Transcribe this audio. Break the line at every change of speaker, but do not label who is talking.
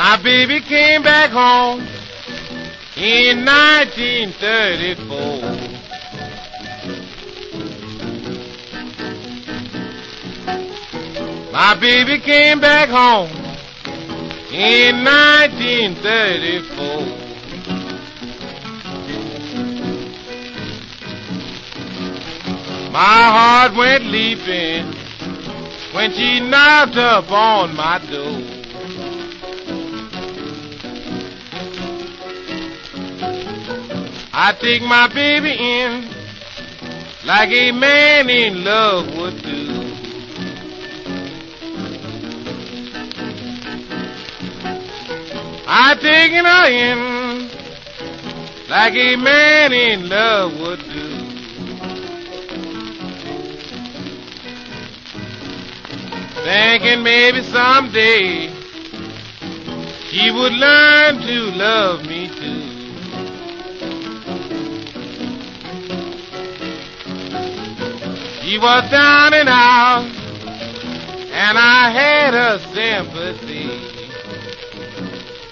My baby came back home in 1934. My baby came back home in 1934. My heart went leaping when she knocked up on my door. I take my baby in like a man in love would do. I taking her in like a man in love would do. Thinking maybe someday she would learn to love me too. She was down and out, and I had her sympathy.